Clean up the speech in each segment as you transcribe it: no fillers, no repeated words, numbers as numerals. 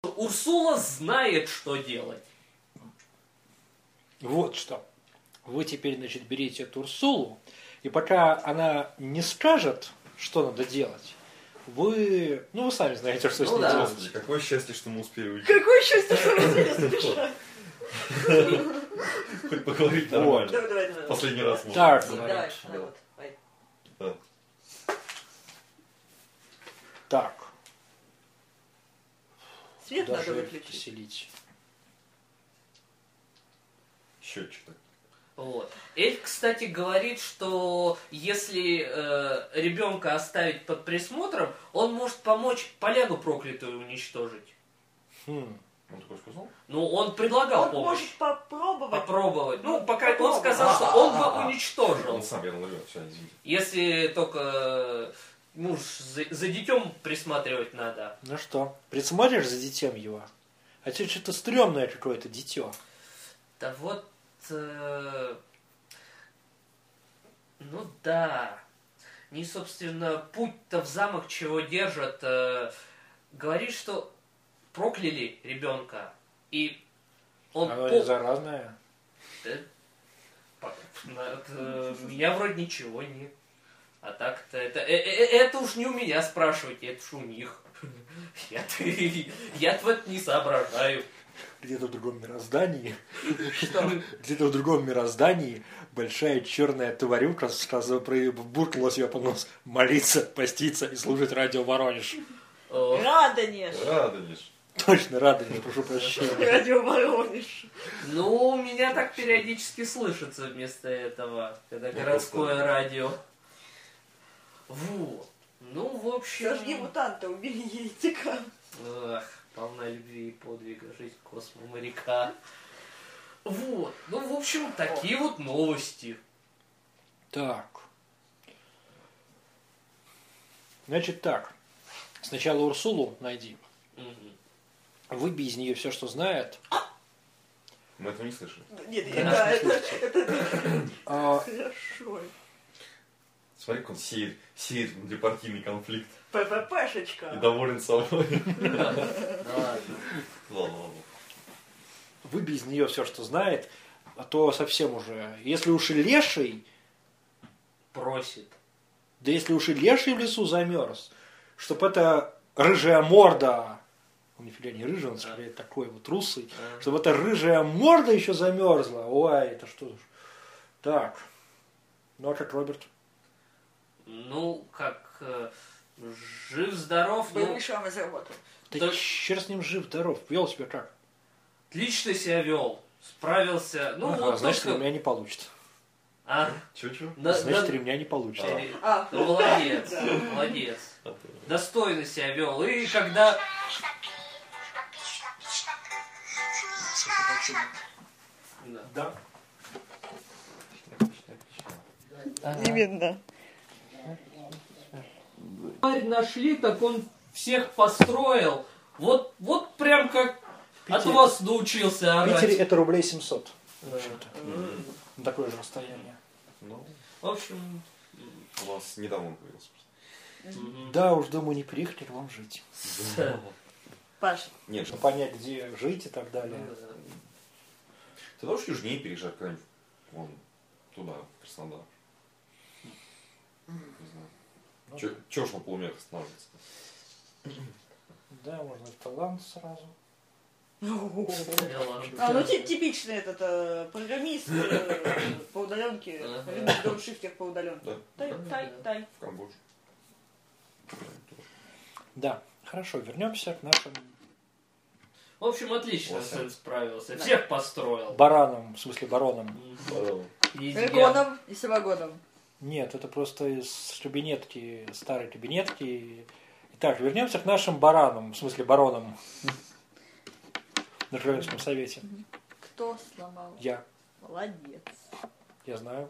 Урсула знает, что делать. Вот что. Вы теперь, значит, берите эту Урсулу, и пока она не скажет, что надо делать, вы сами знаете, что с ней делать. Господи, какое счастье, что мы успели уйти. Какое счастье, что мы успели сбежать. Хоть поговорить нормально. Давай. Последний раз можно. Так, Давай, говорит. вот. Ай. Да. Так. Свет Куда надо же их выключить. поселить? Счетчик. Вот. Эльф, кстати, говорит, что если ребенка оставить под присмотром, он может помочь поляну проклятую уничтожить. Он такой сказал? Ну, он предлагал Он помощь. может попробовать. Попробовать. Ну, пока он Попробовать. сказал, что он бы уничтожил. Он сам, я наловил, все, извините. Если только за детем присматривать надо. Ну что, присмотришь за детем его? А тебе что-то стрёмное какое-то дитё. Да вот... ну да. Не, собственно, путь-то в замок чего держат. Говорит, что прокляли ребенка. И он... Оно не заразное. Я вроде ничего нет. А так-то это уж не у меня спрашивайте, это уж у них. Я в это не соображаю. Где-то в другом мироздании. Где-то в другом мироздании большая черная тварюка буркнула себе под нос молиться, поститься и слушать радио Воронеж. Радонеж. Радонеж. Точно, Радонеж, прошу прощения. Радио Воронеж. Ну, у меня так периодически слышится вместо этого, когда городское радио. Вот. Ну, в общем... Сожги мутанта, убери еретика. Ах, полна любви и подвига, жизнь космо-моряка. Вот. Ну, в общем, такие вот новости. Так. Значит так. Сначала Урсулу найди. Выбей из нее все, что знает. Мы этого не слышали. Нет, Да. это А, хорошо. Смотри, как он сеет внутрипартийный конфликт. И ПППшечка. доволен собой. Да ладно. Ладно. выбей из нее все, что знает, а то совсем уже. Если уж и леший, Просит. да если уж и леший в лесу замерз, чтоб эта рыжая морда, он нифига не рыжий, он скорее такой вот русый, чтобы эта рыжая морда еще замерзла. Ой, это что ж. Так. Ну а как Роберт? Ну, как жив-здоров, Был ну, мешом и заработал. Да Так- черт с ним жив-здоров. Вел себя как? отлично себя вел. Справился. Ну, Ага, вот значит, только... ремня не получит. А? Чё? Значит, ремня не получит. Ну, молодец, молодец. Достойно себя вел. И когда... Да. Именно. Тварь нашли, так он всех построил. Вот прям как от Питере- вас научился В орать. Питере это рублей 700. В Да. общем-то. На такое же расстояние. Ну, В общем... у нас недавно он появился. Да, уж думаю, не приехали к вам жить. Паш, Нет, Чтобы понять, где жить и так далее. ты можешь южнее переезжать куда-нибудь? Вон, туда, в Краснодар. Не знаю. Чё ж на полумерах останавливаться? Да, можно в Таиланд сразу. а, ну типичный этот программист по удаленке, Ага. любит дауншифтер по удаленке. Да. Тай. В Камбодже. Да, хорошо, вернемся к нашим В общем, отлично Лося. сын справился. Всех построил. баранам, в смысле баронам. Здорово. Везде. Реконом и Савагоном. Нет, это просто из кабинетки, старой кабинетки. Итак, вернемся к нашим баранам, в смысле баронам. На Королевском совете. Кто сломал? Я Молодец. знаю.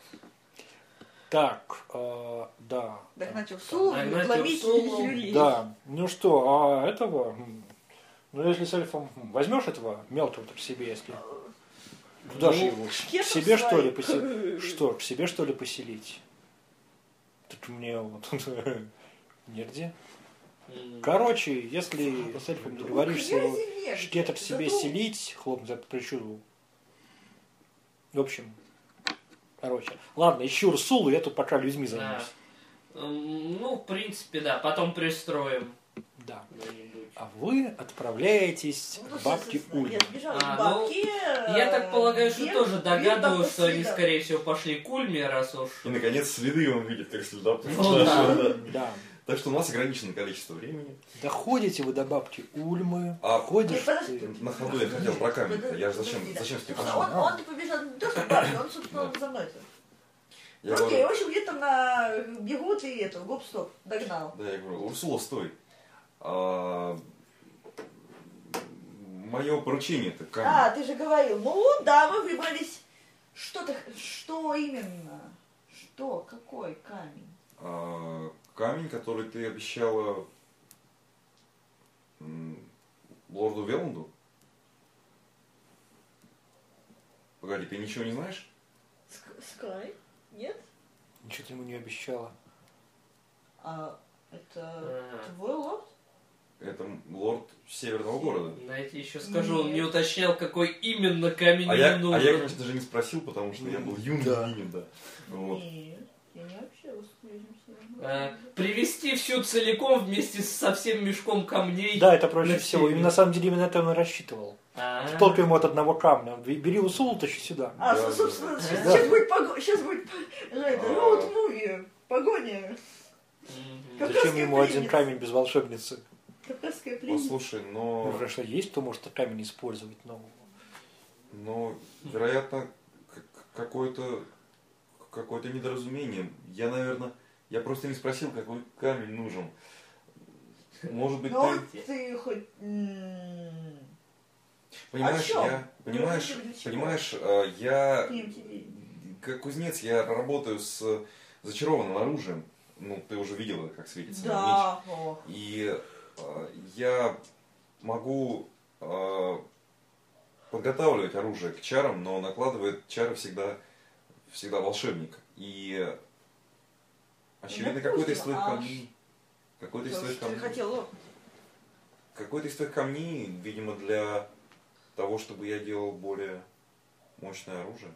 Так, да. Так начал Сулу Нагнать ломить Урсулу. Юрий. Да, ну что, а этого, ну если с эльфом возьмешь этого мелкого-то к себе, если... Куда же его? К шкетов себе что ли своих. поселить? Что, к себе что ли поселить? Так мне вот негде. Короче, если с эльфом договоришься Грязи где-то к себе зато- селить, хлопнуть по плечу. В общем, короче. Ладно, ищу Урсулу, я тут пока людьми займусь. Ну, в принципе, да. Потом пристроим. Да. Где-нибудь. А вы отправляетесь Ну, к бабке естественно, Ульме. Я сбежала А, к бабке. Я так полагаю, что Бег- тоже бег догадываюсь, до что они, свидания. скорее всего, пошли к Ульме, раз уж... И, наконец, следы он видит, как следопыт. Ну да. Да. Так что у нас ограниченное количество времени. Доходите вы до бабки Ульмы, А ходишь Нет, подожди. ты. На ходу я хотел про камень. Я же зачем с ним пошел? Он побежал не то, что бабки, он, собственно, Да. за мной. Я Окей, говорю, в общем, где-то на бегут и это, гоп-стоп, догнал. да, я говорю, Урсула, стой. Мое поручение-то камень. Ты же говорил, ну да, мы выбрались. Что именно? Что? Какой камень? Камень, который ты обещала лорду Веланду? Погоди, ты ничего не знаешь? Скай? Нет? Ничего ты ему не обещала. Это твой лорд? Это лорд Северного города. Знаете, еще скажу, он Нет. не уточнял, какой именно камень А ему я, нужен. конечно же, не спросил, потому что я был юный Да. Минин, да. Вот. Нет, я не общалась с этим Привезти всю целиком вместе со всем мешком камней. Да, это проще на всего. север. Именно на самом деле именно это он и рассчитывал. Только ему от одного камня. Бери Урсулу, тащи сюда. Да, собственно, да. сейчас будет сейчас будет А. роуд-муви, погоня. Мгм. Зачем ему один пленница. камень без волшебницы? Кавказская пленница. Послушай, Ну, хорошо, есть, кто может камень использовать, но... вероятно, какое-то недоразумение. Я просто не спросил, какой камень нужен. Может быть, Ну, ты... ты хоть... Понимаешь, чём? я TMTV. как кузнец, я работаю с зачарованным оружием. Ну, ты уже видела, как светится мой меч. Да. О. И я могу подготавливать оружие к чарам, но накладывает чары всегда волшебник. И очевидно, какой-то из твоих камней... Какой-то из твоих Ты камней... хотел... Какой-то из твоих камней, видимо, для того, чтобы я делал более мощное оружие.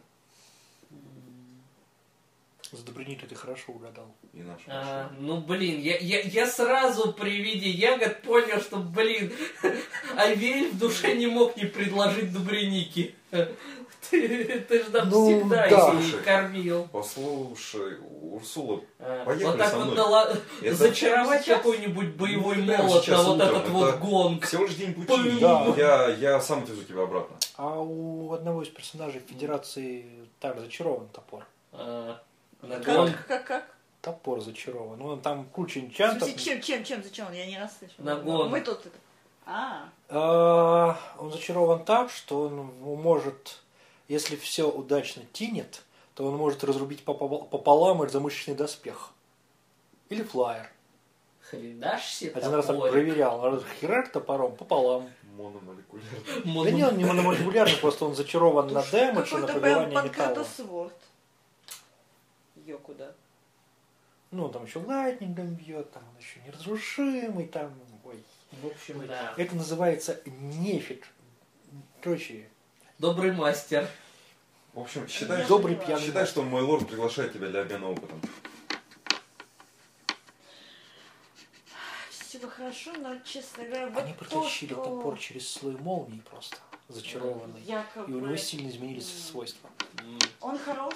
С Добрыней-то ты хорошо угадал. И наше оружие. Ну блин, я сразу при виде ягод понял, что блин, Айвель в душе не мог не предложить Добрыники. Ты же там Ну, всегда да. их кормил. Послушай, Урсула, Вот поехали так со вот мной. Это зачаровать сейчас? какой-нибудь боевой Ну, прямо молот на сейчас вот утром. этот вот Это гонг. всего лишь день пути. Да. Я сам отвезу тебя обратно. А у одного из персонажей Федерации так зачарован топор. На гонг. Как? Топор зачарован. Ну, там куча В энчантов. смысле, чем зачем? Я не раз слышала. На гон. Мы тут... Он зачарован так, что он может, если все удачно тинет, то он может разрубить пополам и замышечный доспех. Или флаер. Хренашься Один раз так топорик. проверял. Он херак топором пополам. Мономолекулярно. Да не, он не мономолекулярный, просто он зачарован на дэмэдж и на Какой-то пробивание прям металла. панкратосворд. Ее куда? Ну, там еще лайтнингом бьет, там он еще неразрушимый, там, ой. В общем, да. Это называется нефиг. Короче, Добрый мастер. В общем, считай, добрый пьяный. считай, что мой лорд приглашает тебя для обмена опытом. Все хорошо, но, честно говоря, вот Они то, протащили что топор через слой молнии просто, зачарованный. якобы И у него сильно изменились свойства. он хорош.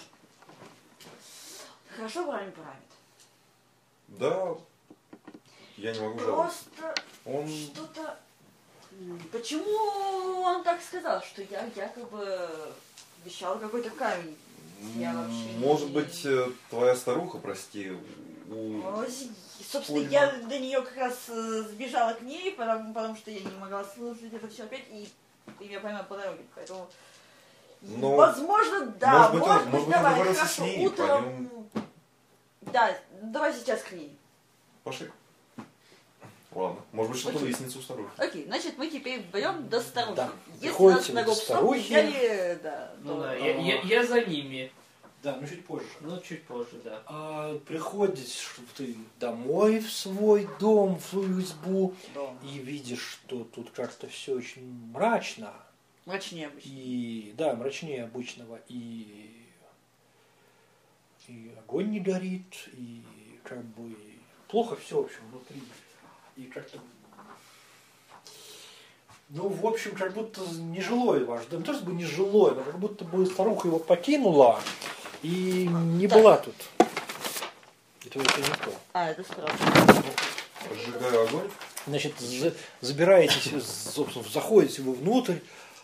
Хорошо правильно правит. Да, я не могу жаловаться. Просто Он... что-то... Почему он так сказал, что я якобы обещал какой-то камень? Я вообще Может не- быть, твоя старуха, прости, Собственно, Ульма. я до нее как раз сбежала к ней, потому что я не могла слушать это все опять, и меня поймал по дороге. Поэтому, Но, возможно, да, может быть, может он быть, договорился давай, с хорошо, ней, утром... Да, давай сейчас к ней. пошли. Ладно, может быть, что-то Окей. выяснится у старухи. Окей, значит, мы теперь берем до старухи. Да. Если Приходите нас на до гоп-стоп старухи. взяли, да, Ну то- да, я за ними. Да, но чуть позже. Ну, чуть позже, да. Приходишь ты домой в свой дом, в свою избу, Дом. и видишь, что тут как-то все очень мрачно. Мрачнее обычно. И да, мрачнее обычного. И огонь не горит, и как бы плохо все, в общем, внутри. И как-то. Ну, в общем, как будто нежилой ваш дом. Не то чтобы нежилой, но как будто бы старуха его покинула и не была тут. Это вообще не то. Это страшно. Разжигаю огонь. Значит, забираетесь, собственно, заходите вы внутрь,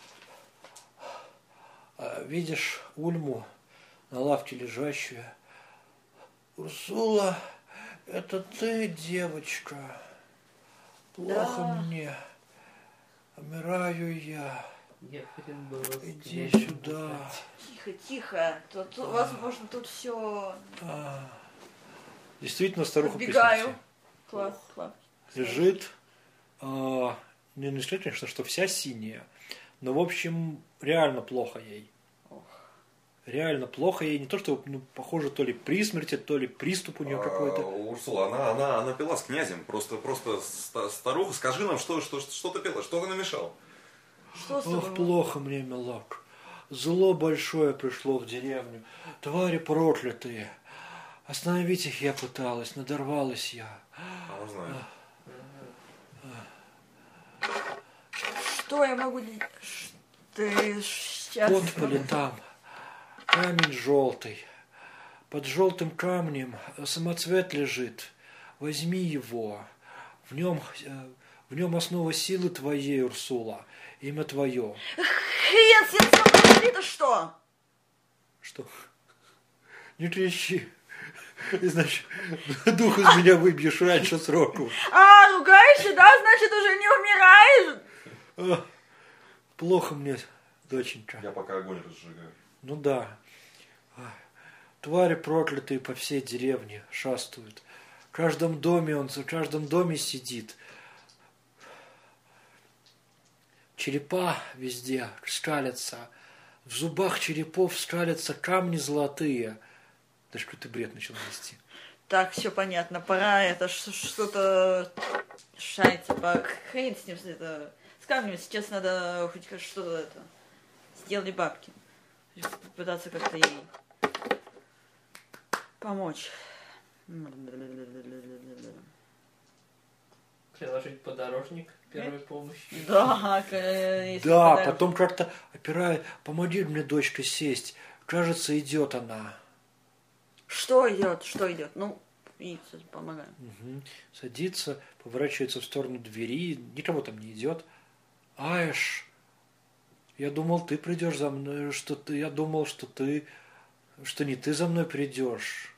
видишь Ульму на лавке лежащую. Урсула, это ты, девочка? Плохо Да. мне. Умираю я. Я хрен бы вас Иди не сюда. знать. Тихо, тихо. Тут, возможно, тут все. Действительно, старуха при Убегаю. смерти. Класс. Лежит. Не сказать, конечно, что вся синяя. Но, в общем, реально плохо ей. Реально плохо ей. Не то, что, похоже, то ли при смерти, то ли приступ у нее какой-то. Урсула, она пила с князем. Просто старуха, скажи нам, что ты пила, что ты намешал? Что с Ох, тобой? плохо мне, милок. Зло большое пришло в деревню. Твари проклятые. Остановить их я пыталась, надорвалась я. Она знает. Что я могу делать? Ты сейчас... Под полетам. Камень желтый. Под желтым камнем самоцвет лежит. Возьми его. В нем основа силы твоей, Урсула. Имя твое. Хрен с ним, это что? Что? Не трещи. Значит, дух из меня выбьешь раньше сроку. Ругаешься, да? Значит, уже не умираешь? Плохо мне, доченька. Я пока огонь разжигаю. Ну да. Твари проклятые по всей деревне шастают. В каждом доме сидит. Черепа везде скалятся. В зубах черепов скалятся камни золотые. Да какой-то бред начал нести. Так, все понятно. Пора это что-то шариться. Хрен с ним. Это... Скажем, сейчас надо хоть что-то это... Сделали бабки. Попытаться как-то ей помочь. Приложить подорожник первой помощи. Да, если Да, подарок. потом как-то опирая, помоги мне, дочка, сесть. Кажется, идет она. Что идет? Ну, и помогаем. Угу. Садится, поворачивается в сторону двери, никого там не идет. Аэш, я думал, ты придешь за мной, я думал, что не ты за мной придешь.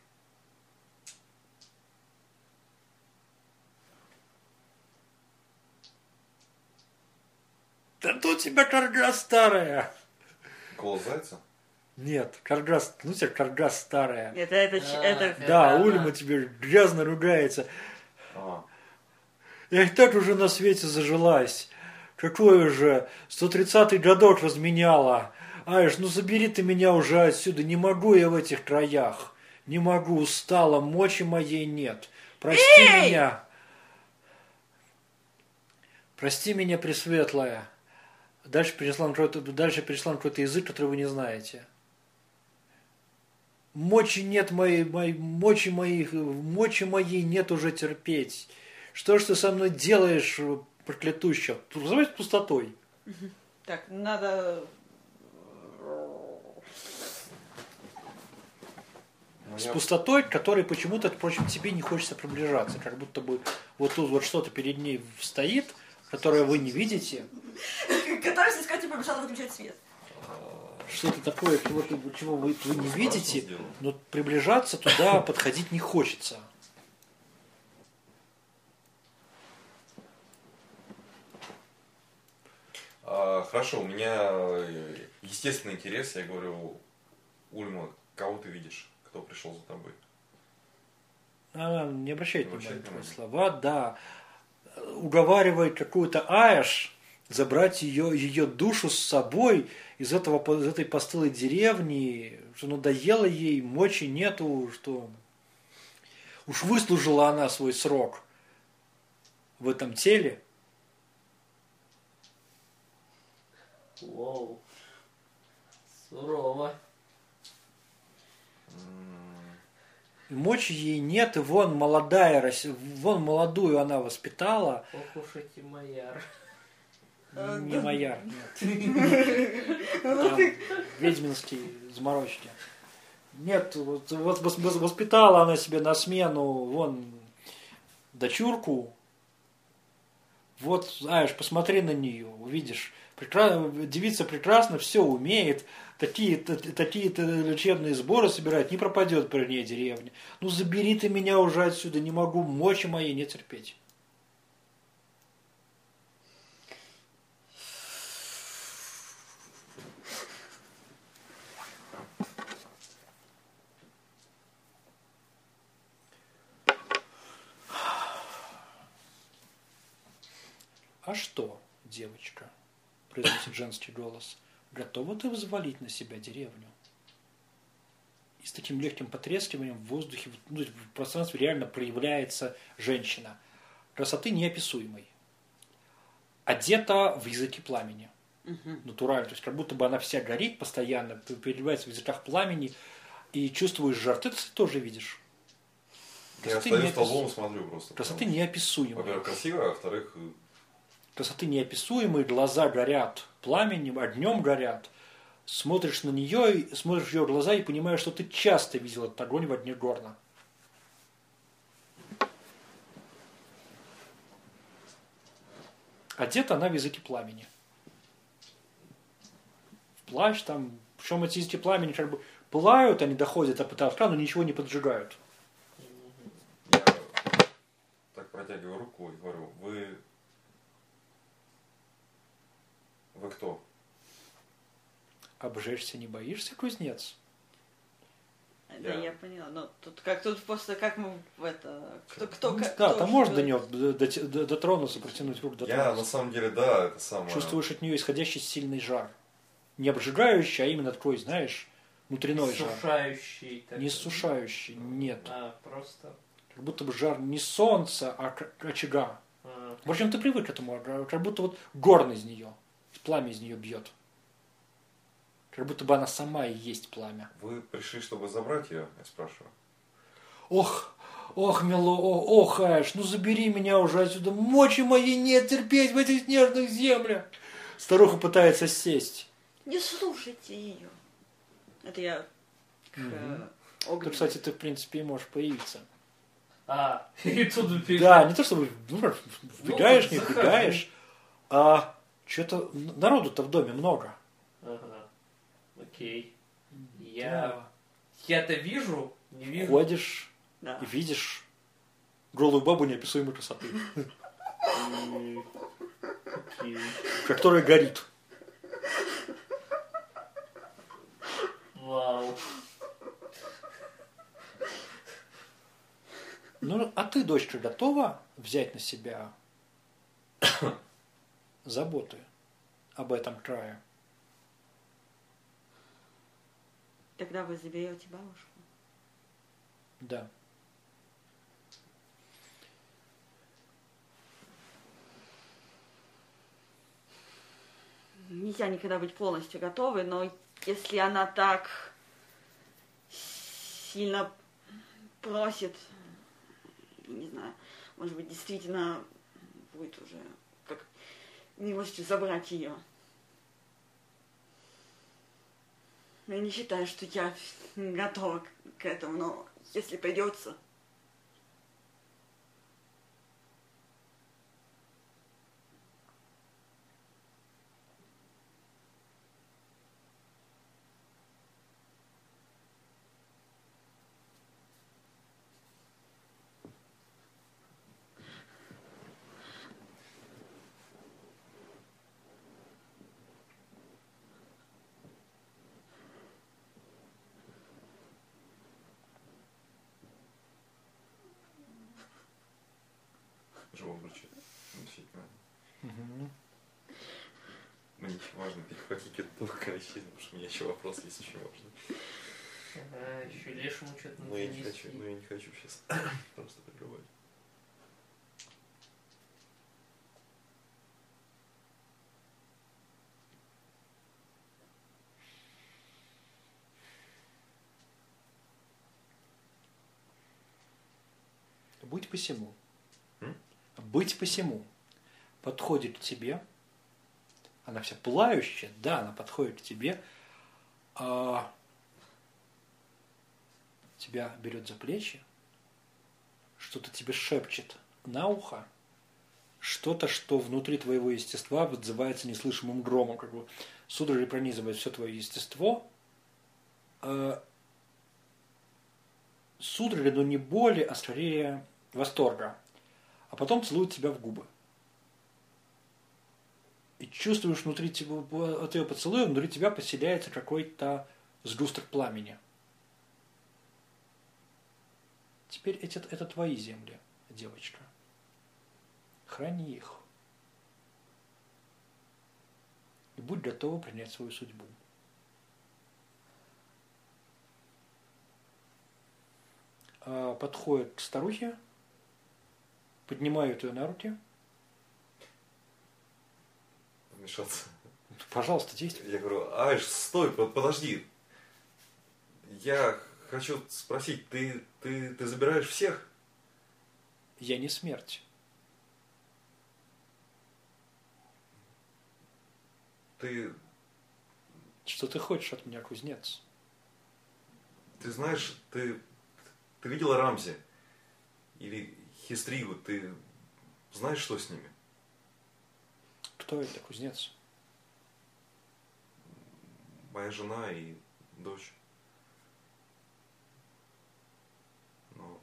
Да тут у тебя карга старая. Голос зайца? Нет, карга, ну тебя карга старая. Это Да, она. Ульма тебе грязно ругается. А, Я и так уже на свете зажилась. Какой уже 130-й годок разменяла. Аиш, ну забери ты меня уже отсюда. Не могу я в этих краях. Не могу, устала, мочи моей нет. Прости меня. Прости меня, Пресветлая. Дальше перешла на какой-то язык, который вы не знаете. Мочи нет мочи моей нет уже терпеть. Что ж ты со мной делаешь, проклятущая? Называется пустотой. Так, надо... С пустотой, которой почему-то, впрочем, тебе не хочется приближаться. Как будто бы вот тут вот что-то перед ней стоит, которое вы не видите. Который снискать тебе помешал выключать свет. Что-то такое, чего вы не видите, но приближаться туда, подходить не хочется. Хорошо, у меня естественный интерес. Я говорю, Ульма, кого ты видишь? Кто пришел за тобой? Она не обращает Не обращает внимания на твои внимания. слова, да. Уговаривает какую-то Аэш, забрать ее душу с собой из этой постылой деревни, что надоело ей, мочи нету, что уж выслужила она свой срок в этом теле. Воу. Сурово. И мочи ей нет, и вон вон молодую она воспитала. Ох уж эти Маяр. Не Маяр, нет. Там ведьминский заморочки. Нет, вот воспитала она себе на смену вон дочурку. Вот, знаешь, посмотри на нее, увидишь. Девица прекрасно все умеет. Такие-то лечебные сборы собирать, не пропадет при ней деревня. Ну забери ты меня уже отсюда, не могу, мочи моей не терпеть. А что, девочка, произносит женский голос, готова ты взвалить на себя деревню? И с таким легким потрескиванием в воздухе, в пространстве реально проявляется женщина. Красоты неописуемой. Одета в языки пламени. Натурально. То есть как будто бы она вся горит постоянно, переливается в языках пламени, и чувствуешь жар. Ты это тоже видишь. Я стою столбом и смотрю просто. Красоты неописуемой. Во-первых, красиво, а во-вторых... Красоты неописуемой, глаза горят пламенем, огнем горят. Смотришь на нее, смотришь в ее глаза и понимаешь, что ты часто видел этот огонь в огне горна. Одета она в языки пламени. В плащ там, причем эти языки пламени как бы пылают, они доходят до потолка, но ничего не поджигают. Я так протягиваю руку и говорю, вы кто? Обжечься не боишься, кузнец? Да, я поняла. Но тут просто как мы в это... Кто Да, там можно до нее дотронуться, протянуть руку, дотронуться. Я на самом деле, да, это самое... Чувствуешь от нее исходящий сильный жар. Не обжигающий, а именно такой, знаешь, внутренной жар. Сушающий. Не иссушающий, нет. А, просто... Как будто бы жар не солнца, а очага. В общем, ты привык к этому, как будто вот горн из нее, пламя из нее бьет. Как будто бы она сама и есть пламя. Вы пришли, чтобы забрать ее, я спрашиваю? Ох, ох, Эш, ну забери меня уже отсюда, мочи моей нет терпеть в этих снежных землях. Старуха пытается сесть. Не слушайте ее. Это я к огню. Тут, кстати, ты, в принципе, и можешь появиться. И тут вбегаешь. Да, не то чтобы вбегаешь, не вбегаешь, а что-то народу-то в доме много. Ага. Окей. Я-то вижу, не вижу. Ходишь Да. и видишь голую бабу неописуемой красоты, Окей. которая горит. Вау. Ну, а ты, дочка, готова взять на себя заботы об этом крае? Тогда вы заберете бабушку. Да. Нельзя никогда быть полностью готовой, но если она так сильно просит, не знаю, может быть, действительно будет уже как не можете забрать ее. Я не считаю, что я готова к этому, но если придется. Живом ключе. Действительно. мне еще важно перехватить эту количество, потому что у меня еще вопрос есть очень важный. Ага, еще лешему что-то Но надо я не нести. хочу, сейчас просто прерывать. Будь посему. М? Быть посему. Подходит к тебе. Она вся пылающая, да, она подходит к тебе. Тебя берет за плечи. Что-то тебе шепчет на ухо. Что-то, что внутри твоего естества отзывается неслышимым громом. Как бы судорожно пронизывает все твое естество. Судороги, но не боли, а скорее восторга. А потом целует тебя в губы. И чувствуешь внутри тебя, от ее поцелуя, внутри тебя поселяется какой-то сгусток пламени. Теперь это твои земли, девочка. Храни их. И будь готова принять свою судьбу. Подходит к старухе, поднимают ее на руки. Вмешаться. Пожалуйста, действуй. Я говорю, Айш, стой, подожди. Я хочу спросить, ты забираешь всех? Я не смерть. Ты Что ты хочешь от меня, кузнец? знаешь, ты видела Рамзи? Или Хистригу? Ты знаешь, что с ними? Кто это, кузнец? Моя жена и дочь. Но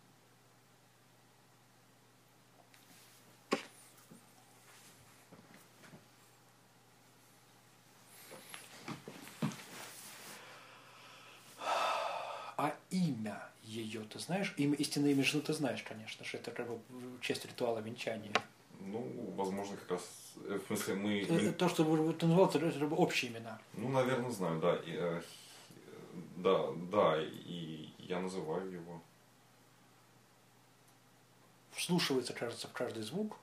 А имя ее ты знаешь? Истинное имя жены ты знаешь, конечно же. Это как бы часть ритуала венчания. возможно, как раз, в смысле, мы... То, что ты назвал, это общие имена. наверное, знаю, да. И я называю его. Вслушивается, кажется, в каждый звук.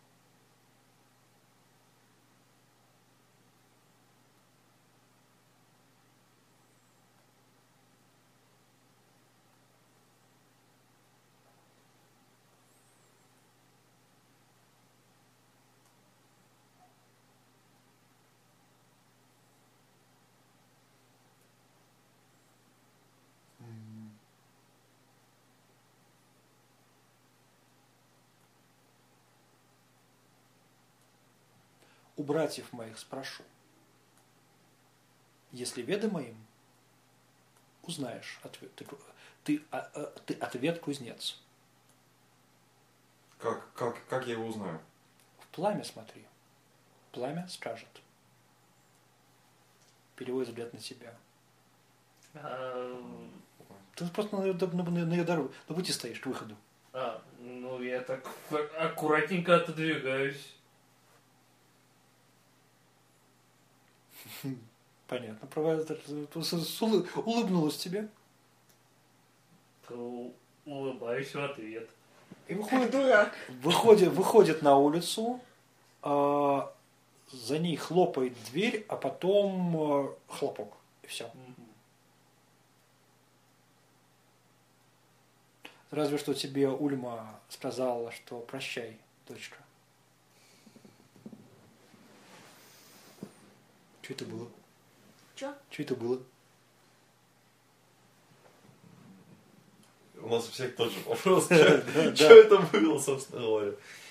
У братьев моих спрошу. Если ведомо им, узнаешь ответ. Ты ответ кузнец. Как я его узнаю? В пламя смотри. Пламя скажет. Переводит взгляд на себя. Ты просто на ее дорогу, на пути стоишь к выходу. Я так аккуратненько отодвигаюсь. Понятно. Улыбнулась тебе. Улыбаюсь в ответ. И Дурак. выходит на улицу, за ней хлопает дверь, а потом хлопок. И все. Разве что тебе Ульма сказала, что прощай, дочка. Что это было? Чё? Что это было? У нас у всех тот же вопрос. Что это было, собственно говоря?